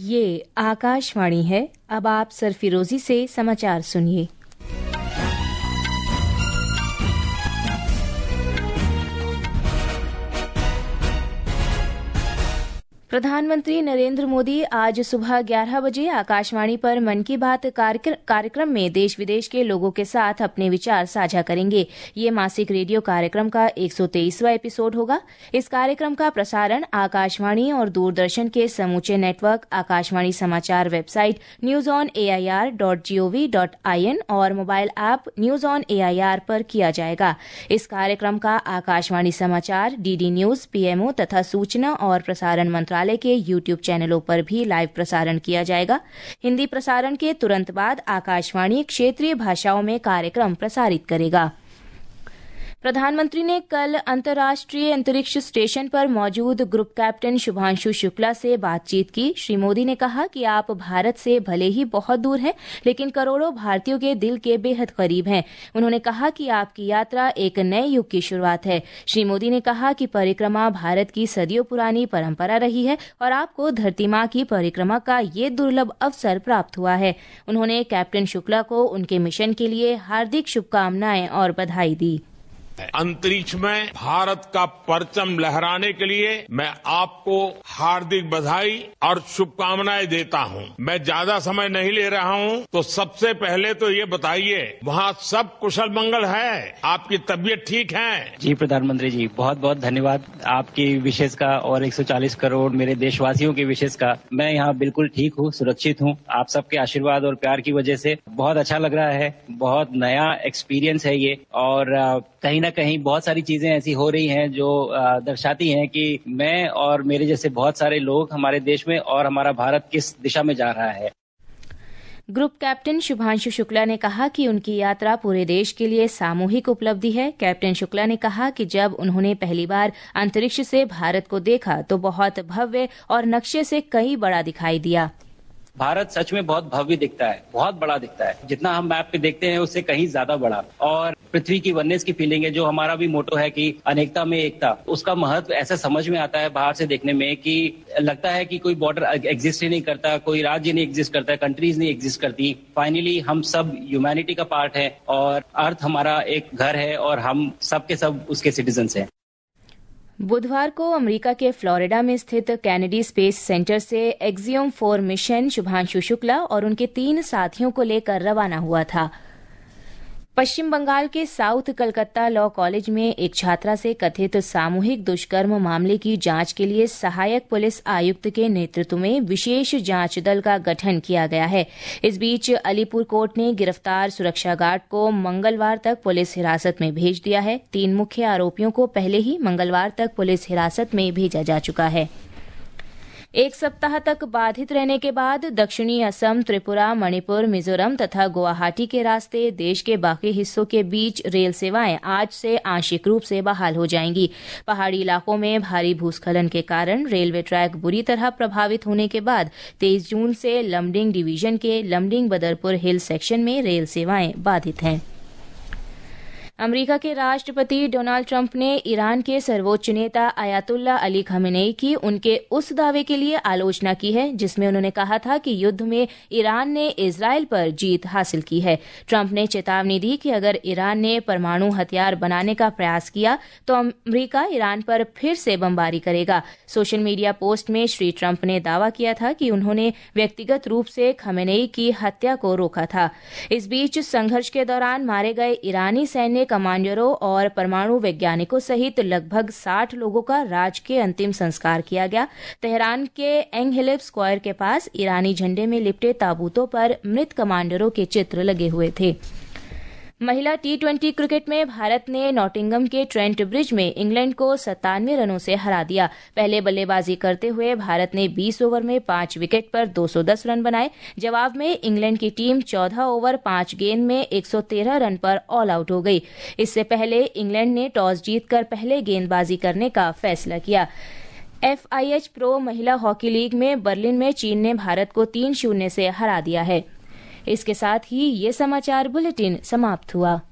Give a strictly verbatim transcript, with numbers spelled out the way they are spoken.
ये आकाशवाणी है। अब आप सरफिरोजी से समाचार सुनिए। प्रधानमंत्री नरेंद्र मोदी आज सुबह ग्यारह बजे आकाशवाणी पर मन की बात कार्यक्रम में देश विदेश के लोगों के साथ अपने विचार साझा करेंगे। ये मासिक रेडियो कार्यक्रम का एक सौ तेईसवां एपिसोड होगा। इस कार्यक्रम का प्रसारण आकाशवाणी और दूरदर्शन के समूचे नेटवर्क, आकाशवाणी समाचार website news on A I R dot G O V dot I N और mobile app news on A I R पर किया जाएगा। इस कार्यक्रम का आकाशवाणी समाचार, D D news, P M O तथा सूचना और प्रसारण मंत्रालय के यूट्यूब चैनलों पर भी लाइव प्रसारण किया जाएगा। हिंदी प्रसारण के तुरंत बाद आकाशवाणी क्षेत्रीय भाषाओं में कार्यक्रम प्रसारित करेगा। प्रधानमंत्री ने कल अंतर्राष्ट्रीय अंतरिक्ष स्टेशन पर मौजूद ग्रुप कैप्टन शुभांशु शुक्ला से बातचीत की। श्री मोदी ने कहा कि आप भारत से भले ही बहुत दूर हैं, लेकिन करोड़ों भारतीयों के दिल के बेहद करीब हैं। उन्होंने कहा कि आपकी यात्रा एक नए युग की शुरुआत है। श्री मोदी ने कहा कि परिक्रमा भारत की सदियों पुरानी परंपरा रही है और आपको धरती माँ की परिक्रमा का ये दुर्लभ अवसर प्राप्त हुआ है। उन्होंने कैप्टन शुक्ला को उनके मिशन के लिए हार्दिक शुभकामनाएं और बधाई दी। अंतरिक्ष में भारत का परचम लहराने के लिए मैं आपको हार्दिक बधाई और शुभकामनाएं देता हूं। मैं ज्यादा समय नहीं ले रहा हूं, तो सबसे पहले तो ये बताइए, वहां सब कुशल मंगल है? आपकी तबीयत ठीक है? जी प्रधानमंत्री जी, बहुत बहुत धन्यवाद आपकी विशेष का और एक सौ चालीस करोड़ मेरे देशवासियों की विशेष का। मैं यहाँ बिल्कुल ठीक हूँ, सुरक्षित हूँ। आप सबके आशीर्वाद और प्यार की वजह से बहुत अच्छा लग रहा है। बहुत नया एक्सपीरियंस है ये, और कहीं ना कहीं बहुत सारी चीजें ऐसी हो रही हैं जो दर्शाती हैं कि मैं और मेरे जैसे बहुत सारे लोग हमारे देश में और हमारा भारत किस दिशा में जा रहा है। ग्रुप कैप्टन शुभांशु शुक्ला ने कहा कि उनकी यात्रा पूरे देश के लिए सामूहिक उपलब्धि है। कैप्टन शुक्ला ने कहा कि जब उन्होंने पहली बार अंतरिक्ष से भारत को देखा तो बहुत भव्य और नक्शे से कई बड़ा दिखाई दिया। भारत सच में बहुत भव्य दिखता है, बहुत बड़ा दिखता है। जितना हम मैप पे देखते हैं उससे कहीं ज्यादा बड़ा। और पृथ्वी की वननेस की फीलिंग है, जो हमारा भी मोटो है कि अनेकता में एकता, उसका महत्व ऐसा समझ में आता है बाहर से देखने में कि लगता है कि कोई बॉर्डर एग्जिस्ट ही नहीं करता, कोई राज्य नहीं एग्जिस्ट करता, कंट्रीज नहीं एग्जिस्ट करती। फाइनली हम सब ह्यूमैनिटी का पार्ट है और अर्थ हमारा एक घर है और हम सब के सब उसके सिटीजन्स हैं। बुधवार को अमेरिका के फ्लोरिडा में स्थित कैनेडी स्पेस सेंटर से Axiom four mission Shubhanshu Shukla और उनके तीन साथियों को लेकर रवाना हुआ था। पश्चिम बंगाल के साउथ कलकत्ता लॉ कॉलेज में एक छात्रा से कथित सामूहिक दुष्कर्म मामले की जांच के लिए सहायक पुलिस आयुक्त के नेतृत्व में विशेष जांच दल का गठन किया गया है। इस बीच अलीपुर कोर्ट ने गिरफ्तार सुरक्षा गार्ड को मंगलवार तक पुलिस हिरासत में भेज दिया है। तीन मुख्य आरोपियों को पहले ही मंगलवार तक पुलिस हिरासत में भेजा जा चुका है। एक सप्ताह तक बाधित रहने के बाद दक्षिणी असम, त्रिपुरा, मणिपुर, मिजोरम तथा गुवाहाटी के रास्ते देश के बाकी हिस्सों के बीच रेल सेवाएं आज से आंशिक रूप से बहाल हो जाएंगी। पहाड़ी इलाकों में भारी भूस्खलन के कारण रेलवे ट्रैक बुरी तरह प्रभावित होने के बाद तेईस जून से लमडिंग डिवीजन के लमडिंग बदरपुर हिल सेक्शन में रेल सेवाएं बाधित हैं। अमेरिका के राष्ट्रपति डोनाल्ड ट्रंप ने ईरान के सर्वोच्च नेता अयातुल्ला अली खमेनेई की उनके उस दावे के लिए आलोचना की है जिसमें उन्होंने कहा था कि युद्ध में ईरान ने इजरायल पर जीत हासिल की है। ट्रंप ने चेतावनी दी कि अगर ईरान ने परमाणु हथियार बनाने का प्रयास किया तो अमेरिका ईरान पर फिर से बमबारी करेगा। सोशल मीडिया पोस्ट में श्री ट्रंप ने दावा किया था कि उन्होंने व्यक्तिगत रूप से खमेनेई की हत्या को रोका था। इस बीच संघर्ष के दौरान मारे गए ईरानी सैन्य कमांडरों और परमाणु वैज्ञानिकों सहित लगभग साठ लोगों का राजकीय अंतिम संस्कार किया गया। तेहरान के एंगहिलेव स्क्वायर के पास ईरानी झंडे में लिपटे ताबूतों पर मृत कमांडरों के चित्र लगे हुए थे। महिला टी ट्वेंटी क्रिकेट में भारत ने नॉटिंघम के ट्रेंट ब्रिज में इंग्लैंड को सत्तानवे रनों से हरा दिया। पहले बल्लेबाजी करते हुए भारत ने बीस ओवर में पांच विकेट पर दो सौ दस रन बनाए। जवाब में इंग्लैंड की टीम चौदह ओवर पांच गेंद में एक सौ तेरह रन पर ऑल आउट हो गई। इससे पहले इंग्लैंड ने टॉस जीतकर पहले गेंदबाजी करने का फैसला किया। एफ आई एच प्रो महिला हॉकी लीग में बर्लिन में चीन ने भारत को तीन शून्य से हरा दिया है। इसके साथ ही ये समाचार बुलेटिन समाप्त हुआ।